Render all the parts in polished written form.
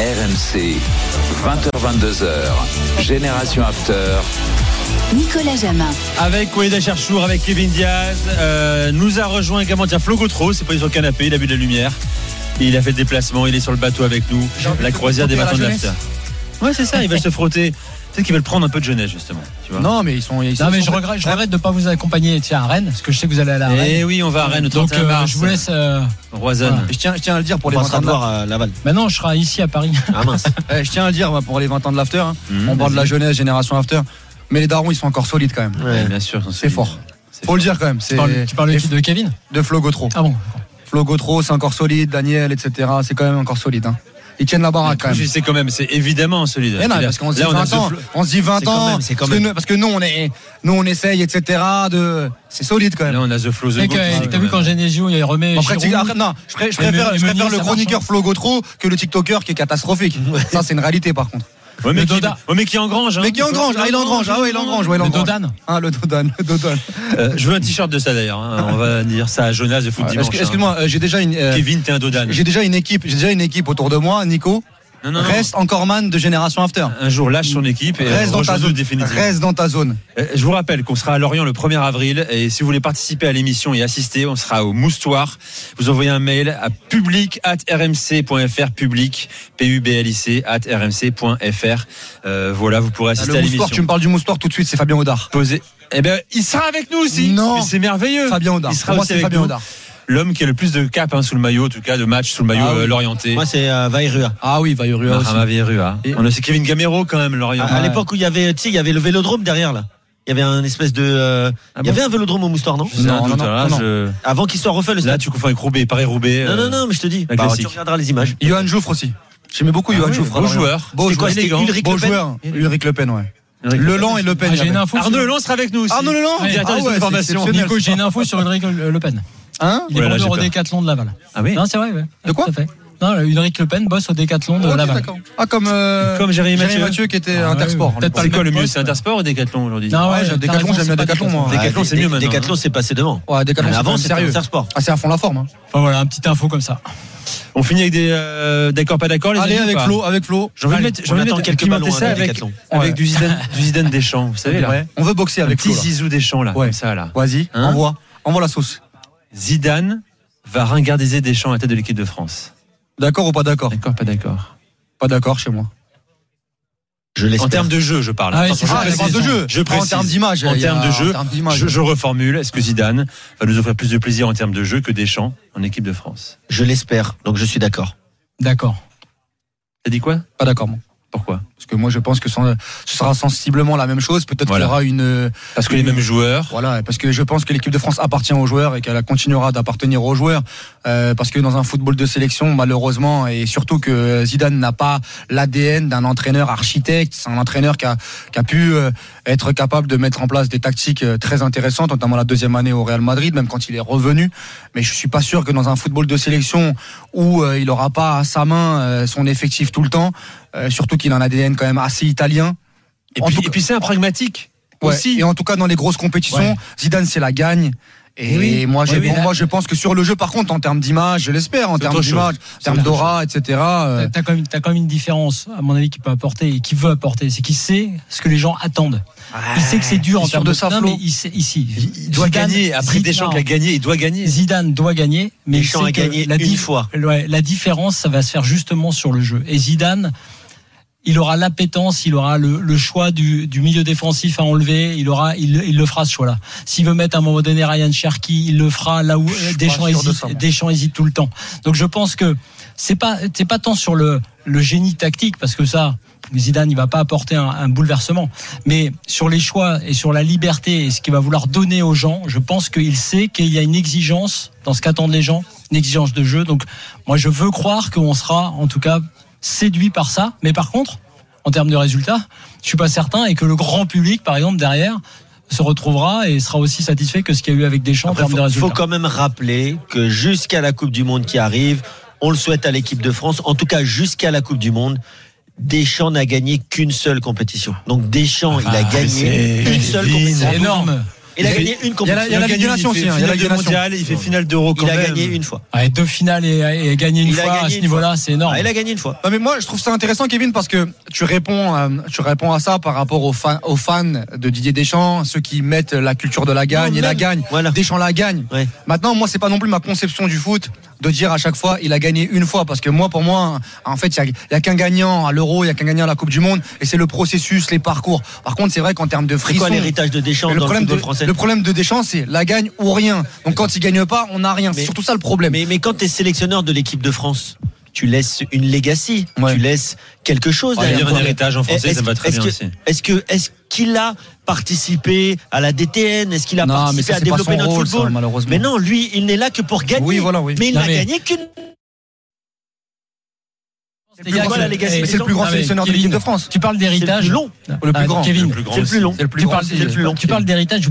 RMC, 20h-22h, Génération After. Nicolas Jamin. Avec Walid Acharchour, avec Kevin Diaz. Nous a rejoint également Flo Gautreau, c'est pas sur le canapé, il a vu de la lumière. Il a fait le déplacement, il est sur le bateau avec nous. La croisière des 20 ans de l'After. Ouais, c'est ça, il va se frotter. Peut-être qu'ils veulent prendre un peu de jeunesse, justement. Tu vois. Non, mais ils sont non, mais je regrette de ne pas vous accompagner à Rennes, parce que je sais que vous allez à la Rennes. Eh oui, on va à Rennes. Donc, je vous laisse. Roisanne. Voilà. Je tiens à le dire pour les 20 ans de voir à Laval. Maintenant, je serai ici à Paris. Ah mince. Je tiens à le dire pour les 20 ans de l'After. On parle de la jeunesse, Génération After. Mais les darons, ils sont encore solides quand même. Ouais, bien sûr. C'est fort. Faut le dire quand même. Tu parles de Kevin ? De Flo Gautreau. Ah bon. Flo Gautreau, c'est encore solide. Daniel, etc. C'est quand même encore solide. Ils tiennent la baraque quand même. Je sais quand même, c'est évidemment solide. Mais non, parce qu'on se dit 20 ans. On se dit 20 ans. Parce que nous, on essaye, etc. C'est solide quand même. Là, on a The Flow, The Go. T'as vu quand Genesio, il remet. Après, non, je préfère le chroniqueur Flo Gautreau que le TikToker qui est catastrophique. Ça, c'est une réalité par contre. Ouais, mais qui engrange. Mais qui engrange. Il engrange. Ah ouais, il engrange. Le Dodan. Le Dodan. Je veux un t-shirt de ça d'ailleurs. On va dire ça à Jonas de Foot Dimanche. Excuse-moi, j'ai déjà une. Kevin, t'es un Dodan. J'ai déjà une équipe autour de moi, Nico. Non. Reste encore man de Génération After. Un jour lâche son équipe et reste dans ta zone. Reste dans ta zone. Je vous rappelle qu'on sera à Lorient le 1er avril et si vous voulez participer à l'émission et assister, on sera au Moustoir. Vous envoyez un mail à public@rmc.fr, public public@rmc.fr. Voilà, vous pourrez assister à l'émission. Tu me parles du Moustoir tout de suite, c'est Fabien Audard. Eh ben, il sera avec nous aussi. Non. Mais c'est merveilleux. Fabien Audard. Il sera aussi avec nous. L'homme qui a le plus de cap sous le maillot, en tout cas de match sous le maillot lorientais. Moi c'est Vairua. Ah oui, Vairua aussi. Vairua. On a c'est Kevin Gamero quand même, Lorient. À l'époque où il y avait le vélodrome derrière là. Il y avait un espèce de il y avait un vélodrome au Moustoir, non? Non. Avant qu'il soit refait le stade. Là tu confonds avec Roubaix, Paris-Roubaix. Non, mais je te dis. Tu regarderas les images. Johan Jouffre aussi. J'aimais beaucoup Johan Jouffre. Beau joueur. Beau joueur. Ulrich Le Pen, ouais. Leland et Le Pen. J'ai une info. Arnaud Leland sera avec nous aussi. Arnaud Leland, directeur des informations. Nico, j'ai une info sur Ulrich Le Pen. Il est vendeur au Décathlon de Laval. Ah oui. Non, c'est vrai, ouais. De quoi? Tout à fait. Non, Ulrich Le Pen bosse au Décathlon de Laval. Ah, comme Jérémy Mathieu qui était Intersport. C'est quoi le mieux, c'est Intersport ou Décathlon aujourd'hui? Non, ouais, Décathlon, j'aime bien Décathlon, moi. Décathlon, c'est mieux maintenant. Décathlon, c'est passé devant. Ouais, Décathlon, avant, c'était sérieux. Intersport. Ah, c'est à fond la forme. Enfin voilà, un petit info comme ça. On finit avec des d'accord, pas d'accord, les amis. Allez, avec Flo. J'ai envie de mettre quelques ballons ça avec du Zidane Deschamps, vous savez là. On veut boxer avec Flo. Petit Zizou Deschamps là, comme ça là. Vas-y, envoie la sauce. Zidane va ringardiser Deschamps à la tête de l'équipe de France. D'accord ou pas d'accord? D'accord, pas d'accord. Pas d'accord chez moi. Je l'espère. En termes de jeu, je parle. En termes de jeu. Je précise. En termes d'image. En termes de jeu, je reformule. Est-ce que Zidane va nous offrir plus de plaisir en termes de jeu que Deschamps en équipe de France? Je l'espère. Donc je suis d'accord. D'accord. T'as dit quoi? Pas d'accord, moi. Pourquoi? Parce que moi je pense que ce sera sensiblement la même chose. Peut-être qu'il y aura parce que les mêmes joueurs. Voilà, parce que je pense que l'équipe de France appartient aux joueurs et qu'elle continuera d'appartenir aux joueurs. Parce que dans un football de sélection, malheureusement, et surtout que Zidane n'a pas l'ADN d'un entraîneur architecte. C'est un entraîneur qui a pu être capable de mettre en place des tactiques très intéressantes, notamment la deuxième année au Real Madrid, même quand il est revenu. Mais je suis pas sûr que dans un football de sélection où il aura pas à sa main son effectif tout le temps. Surtout qu'il a un ADN quand même assez italien. Et puis c'est un pragmatique aussi. Et en tout cas dans les grosses compétitions, Zidane c'est la gagne. Et moi je pense que sur le jeu, par contre, en termes d'image, je l'espère, en termes d'image, en termes d'aura, etc. T'as quand même une différence, à mon avis, qui peut apporter et qui veut apporter, c'est qu'il sait ce que les gens attendent. Il sait que c'est dur en termes de ça. Mais il sait ici. Il doit gagner. Après Deschamps qui a gagné, il doit gagner. Zidane doit gagner, mais Deschamps a gagné une fois. La différence, ça va se faire justement sur le jeu. Et Zidane, il aura l'appétence, il aura le choix du milieu défensif à enlever, il le fera ce choix-là. S'il veut mettre à un moment donné Ryan Cherki, il le fera là où Deschamps hésite tout le temps. Donc je pense que c'est pas tant sur le génie tactique, parce que ça, Zidane, il va pas apporter un bouleversement, mais sur les choix et sur la liberté et ce qu'il va vouloir donner aux gens, je pense qu'il sait qu'il y a une exigence dans ce qu'attendent les gens, une exigence de jeu. Donc moi je veux croire qu'on sera en tout cas séduit par ça, mais par contre, en termes de résultats, je suis pas certain, et que le grand public, par exemple, derrière, se retrouvera et sera aussi satisfait que ce qu'il y a eu avec Deschamps. Après, en termes de résultats. Il faut quand même rappeler que jusqu'à la Coupe du Monde qui arrive, on le souhaite à l'équipe de France, en tout cas jusqu'à la Coupe du Monde, Deschamps n'a gagné qu'une seule compétition. Donc Deschamps, il a gagné une seule compétition. C'est énorme. Il a gagné une compétition. Il y a la Ligue des Nations aussi. Il y a la Ligue des Nations. Mondial, il fait finale d'Euro quand Il a même. gagné une fois. Ouais, 2 finales et gagner une fois à ce niveau-là, c'est énorme. Il a gagné une fois. Non, mais moi, je trouve ça intéressant, Kevin, parce que tu réponds à ça par rapport aux fans de Didier Deschamps, ceux qui mettent la culture de la gagne et la gagne. Voilà. Deschamps la gagne. Ouais. Maintenant, moi, c'est pas non plus ma conception du foot de dire à chaque fois il a gagné une fois, parce que pour moi, en fait, il y a qu'un gagnant à l'Euro, il y a qu'un gagnant à la Coupe du Monde, et c'est le processus, les parcours. Par contre, c'est vrai qu'en termes de C'est frisson, quoi l'héritage de Deschamps dans le football français? le problème de Deschamps, c'est la gagne ou rien. Donc quand il gagne pas, on n'a rien. C'est surtout ça le problème. Mais quand tu es sélectionneur de l'équipe de France, tu laisses une legacy, Ouais. tu laisses quelque chose On va dire derrière. un héritage en français, ça me va très bien aussi. Est-ce qu'il a participé à la DTN? Est-ce qu'il a Non, mais participé ça, à c'est pas développer son notre rôle, football? ça, malheureusement. Mais non, lui, il n'est là que pour gagner. Oui, voilà, oui. Mais il Non, n'a mais- gagné qu'une. Les gars, quoi, la legacy eh, Mais c'est le plus grand non, mais sélectionneur de Kevin, l'équipe de France. Tu parles d'héritage. C'est le plus long. Le plus grand. Kevin, Le plus grand C'est le plus aussi. long. C'est le plus tu grand. parles, aussi. c'est le plus long. tu parles d'héritage,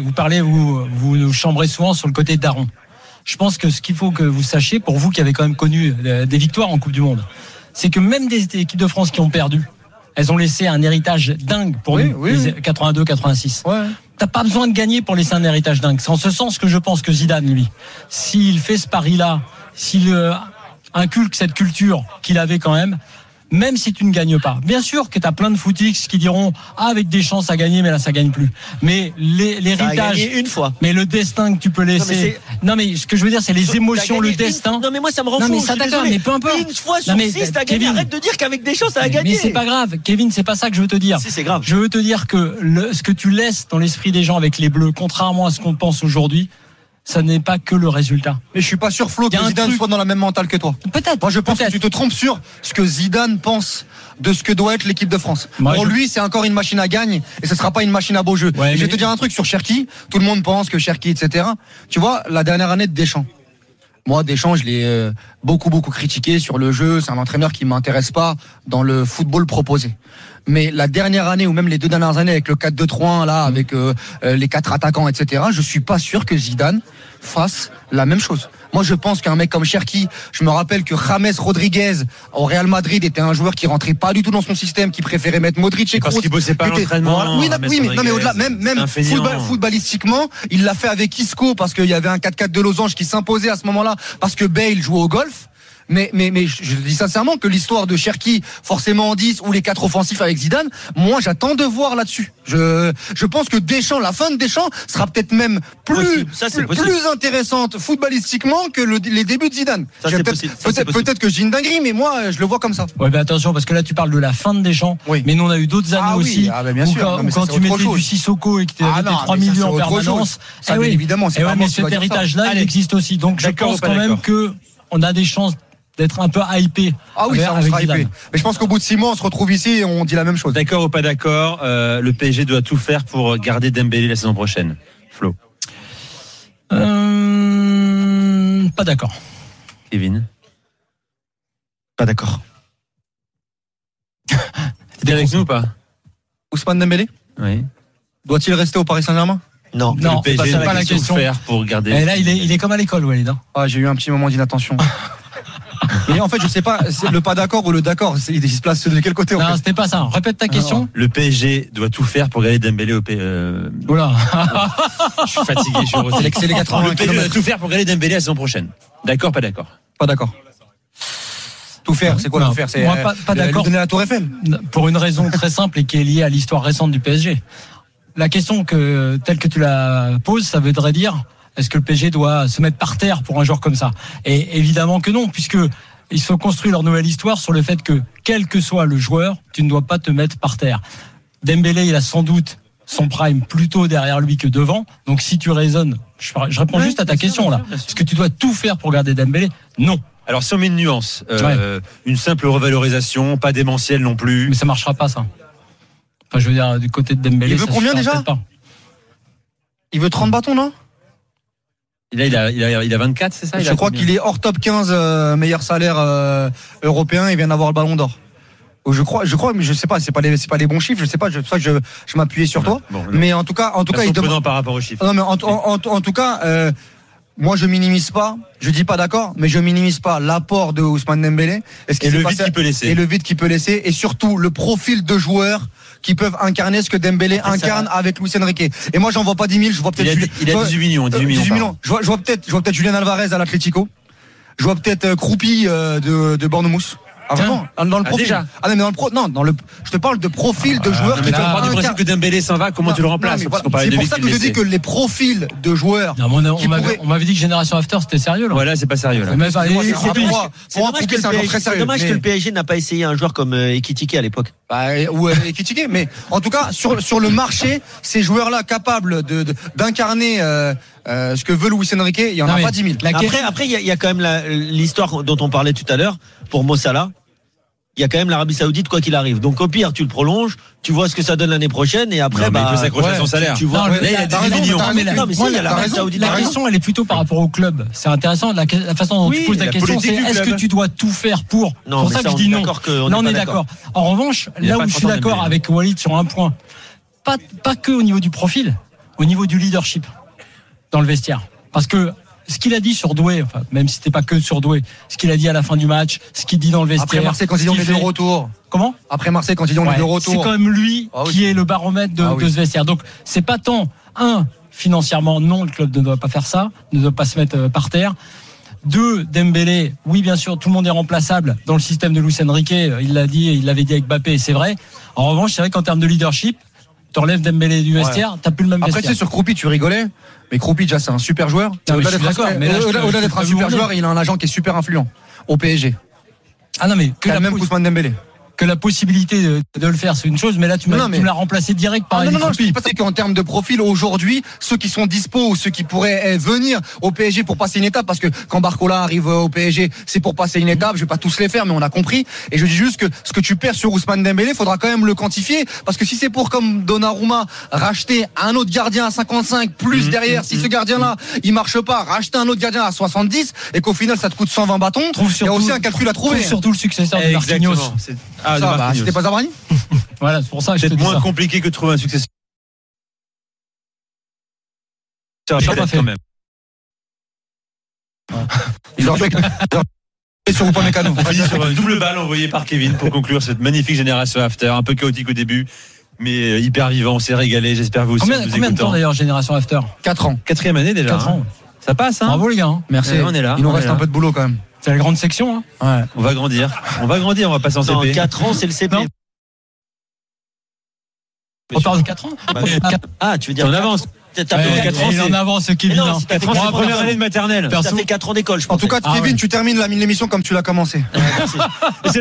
vous nous chambrez souvent sur le côté de Daron. Je pense que ce qu'il faut que vous sachiez, pour vous qui avez quand même connu des victoires en Coupe du Monde, c'est que même des équipes de France qui ont perdu, elles ont laissé un héritage dingue pour Oui, nous, oui, les oui. 82, 86. Ouais. T'as pas besoin de gagner pour laisser un héritage dingue. C'est en ce sens que je pense que Zidane, lui, s'il fait ce pari-là, s'il inculque cette culture qu'il avait quand même si tu ne gagnes pas. Bien sûr que tu as plein de footix qui diront avec des chances à gagner, mais là ça gagne plus. Mais Ça a l'héritage, gagné une fois. mais le destin que tu peux laisser. Non mais ce que je veux dire, c'est les émotions, T'as le gagné destin. Non mais moi ça me rend Non, fou. mais je ça suis d'accord, désolé. mais peu importe. Une fois sur Non, mais, 6 t'as gagné. Kevin. Arrête de dire qu'avec des chances ça a gagné. Mais c'est pas grave, Kevin, c'est pas ça que je veux te dire. Si, c'est grave. Je veux te dire que ce que tu laisses dans l'esprit des gens avec les Bleus, contrairement à ce qu'on pense aujourd'hui, ça n'est pas que le résultat. Mais je suis pas sûr, Flo, Il y a que un Zidane truc. soit dans la même mentale que toi. Peut-être. Moi, je pense peut-être. que tu te trompes sur ce que Zidane pense de ce que doit être l'équipe de France. Moi, Pour je- lui, c'est encore une machine à gagne et ce sera pas une machine à beau jeu. Ouais, Et je vais mais- te dire un truc sur Cherki. Tout le monde pense que Cherki, etc. Tu vois, la dernière année de Deschamps. Moi, Deschamps, je l'ai beaucoup critiqué sur le jeu. C'est un entraîneur qui m'intéresse pas dans le football proposé. Mais la dernière année, ou même les 2 dernières années, avec le 4-2-3-1, là, avec les 4 attaquants, etc., je suis pas sûr que Zidane fasse la même chose. Moi, je pense qu'un mec comme Cherki, je me rappelle que James Rodriguez au Real Madrid était un joueur qui rentrait pas du tout dans son système, qui préférait mettre Modric et Parce Kroos. qu'il bossait pas à Était- l'entraînement, Voilà. Oui, James oui, mais non, mais au-delà, Rodriguez. même Un feignant. footballistiquement, il l'a fait avec Isco parce qu'il y avait un 4-4 de losange qui s'imposait à ce moment-là parce que Bale jouait au golf. Mais je dis sincèrement que l'histoire de Cherki, forcément en 10 ou les 4 offensifs avec Zidane, moi j'attends de voir là-dessus. Je pense que Deschamps, la fin de Deschamps sera peut-être même Possible. Ça, c'est possible. plus intéressante footballistiquement que les débuts de Zidane. Ça, c'est possible. Ça, c'est possible. Peut-être que je dis une dinguerie, mais moi je le vois comme ça. Ouais, mais attention, parce que là, tu parles de la fin de Deschamps. Oui. Mais nous, on a eu d'autres années Ah oui, aussi. ah bah bien où sûr. quand, Non, mais où ça, quand c'est tu autre mettais chose. du Sissoko et que tu Ah mettais non, 3 mais ça, milieux c'est en autre chose. permanence. Ça, bien évidemment, c'est Eh pas ouais, moi mais qui dois cet dire ça. héritage-là, il Allez. existe aussi. Donc, je D'accord pense ou pas quand même d'accord que on a des chances d'être un peu hypé. Ah oui, ça on avec sera hypé. Zidane. Mais je pense qu'au bout de 6 mois, on se retrouve ici et on dit la même chose. D'accord ou pas d'accord, le PSG doit tout faire pour garder Dembélé la saison prochaine. Flo, Pas d'accord. Kevin. Pas d'accord. T'es avec nous ou pas? Ousmane Dembélé, Oui. doit-il rester au Paris Saint-Germain? Non. Non, Le c'est PSG pas la doit tout question. faire pour garder. Et là, il est comme à l'école, Walid. Hein. Ah, j'ai eu un petit moment d'inattention. Mais en fait, je sais pas, c'est le pas d'accord ou le d'accord. Il se place de quel côté en Non, fait? c'était pas ça. Répète ta question. Le PSG doit tout faire pour garder Dembélé au PSG. Oula. Je suis fatigué, je suis heureux. C'est les 80 Le PSG doit kilomètres. tout faire pour garder Dembélé la saison prochaine. D'accord, pas d'accord? Pas d'accord. Tout faire, c'est quoi Non, tout faire? C'est moi, pas d'accord. lui donner la Tour Eiffel. Pour une raison très simple et qui est liée à l'histoire récente du PSG. La question telle que tu la poses, ça voudrait dire, est-ce que le PSG doit se mettre par terre pour un joueur comme ça? Et évidemment que non, puisque ils se construisent leur nouvelle histoire sur le fait que, quel que soit le joueur, tu ne dois pas te mettre par terre. Dembélé, il a sans doute son prime plutôt derrière lui que devant. Donc si tu raisonnes, je réponds juste à ta question là. Est-ce que tu dois tout faire pour garder Dembélé? Non. Alors si on met une nuance, Ouais. une simple revalorisation, pas démentielle non plus. Mais ça marchera pas, ça. Enfin, je veux dire, du côté de Dembélé. Il veut ça combien suffira déjà peut-être pas. Il veut 30 bâtons, non? Là, il a 24, c'est ça? Je crois qu'il est hors top 15 meilleur salaire européen. Il vient d'avoir le Ballon d'Or. Ou je crois, mais je sais pas. C'est pas les bons chiffres. Je sais pas. C'est pour ça que je m'appuyais sur toi. Bon, Mais en tout cas, il demande. par rapport aux chiffres. Non, mais en tout cas, moi je minimise pas. Je dis pas d'accord, mais je minimise pas l'apport de Ousmane Dembélé. Et le vide qu'il peut laisser. Et le vide qu'il peut laisser, et surtout le profil de joueur qui peuvent incarner ce que Dembélé incarne avec Luis Enrique. Et moi, j'en vois pas 10 000. Je vois peut-être Il a 18 millions. 18 millions. Je vois peut-être Julian Alvarez à l'Atlético. Je vois peut-être Kroupi de Bournemouth. Ah vraiment dans le profil. Déjà. Ah non mais je te parle de profil de joueurs qui tu pars du principe que Dembélé s'en va, comment tu le remplaces? C'est pour ça que je dis que les profils de joueurs. Non, on m'avait dit que Génération After c'était sérieux là. Voilà, c'est pas sérieux là. C'est dommage que le PSG n'a pas essayé un joueur comme Ekitike à l'époque. Ou Ekitike, mais en tout cas sur le marché, ces joueurs-là capables d'incarner ce que veut Luis Enrique, il y en a pas 10 000. Après il y a quand même l'histoire dont on parlait tout à l'heure pour Mo Salah. Il y a quand même l'Arabie Saoudite quoi qu'il arrive. Donc au pire tu le prolonges, tu vois ce que ça donne l'année prochaine et après il peut s'accrocher à son salaire. Tu vois, là, il y a 18 millions. il y a l'Arabie Saoudite. La question elle est plutôt par rapport au club. C'est intéressant la façon dont tu poses la question, c'est est-ce que tu dois tout faire pour. C'est pour ça que je dis non. Là on est d'accord. En revanche, là où je suis d'accord avec Walid sur un point, pas que au niveau du profil, au niveau du leadership dans le vestiaire. Parce que ce qu'il a dit sur Doué, enfin, même si c'était pas que sur Doué, ce qu'il a dit à la fin du match, ce qu'il dit dans le vestiaire. Après Marseille, quand ils ont les deux retours. Comment ? Après Marseille, quand ils ont les deux retours. C'est quand même lui qui est le baromètre de ce vestiaire. Donc, c'est pas tant, financièrement, non, le club ne doit pas faire ça, ne doit pas se mettre par terre. 2, Dembélé, oui, bien sûr, tout le monde est remplaçable dans le système de Luis Enrique. Il l'a dit, il l'avait dit avec Mbappé, et c'est vrai. En revanche, c'est vrai qu'en termes de leadership, tu enlèves Dembélé du vestiaire, t'as plus le même vestiaire. Après, tu sais, sur Kroupi, tu rigolais, mais Kroupi, déjà, c'est un super joueur. Au-delà d'être un super joueur, il a un agent qui est super influent au PSG. Ah non, mais que même Ousmane Dembélé. Que la possibilité de le faire, c'est une chose, mais là, tu me l'as remplacé direct par Non, je dis pas ça qu'en termes de profil, aujourd'hui, ceux qui sont dispo ou ceux qui pourraient venir au PSG pour passer une étape, parce que quand Barcola arrive au PSG, c'est pour passer une étape, je vais pas tous les faire, mais on a compris. Et je dis juste que ce que tu perds sur Ousmane Dembélé, faudra quand même le quantifier, parce que si c'est pour, comme Donnarumma, racheter un autre gardien à 55, plus derrière, si ce gardien-là, il marche pas, racheter un autre gardien à 70, et qu'au final, ça te coûte 120 bâtons, il y a aussi un calcul à trouver. Surtout le successeur de Marquinhos. C'était pas Zabrani. Voilà, c'est pour ça que c'est moins compliqué que de trouver un successeur. Quand même. Ils ont fait sur Upamecano. On finit sur une double balle envoyée par Kevin pour conclure cette magnifique génération after, un peu chaotique au début, mais hyper vivant. On s'est régalé. J'espère que vous aussi. Combien de temps d'ailleurs génération after? 4 ans. 4e année déjà. 4 ans. Ça passe, hein. Bravo les gars. Merci. On est là. Il nous reste un peu de boulot quand même. C'est la grande section. Ouais. On va grandir. On va passer en CP. Dans 4 ans, c'est le CP. On parle de 4 ans. Tu veux dire en avance. Il en avance, Kevin. 4 ans, c'est la première année de maternelle. Ça fait 4 ans d'école, je pense. En tout cas, Kevin, tu termines l'émission comme tu l'as commencé. Merci.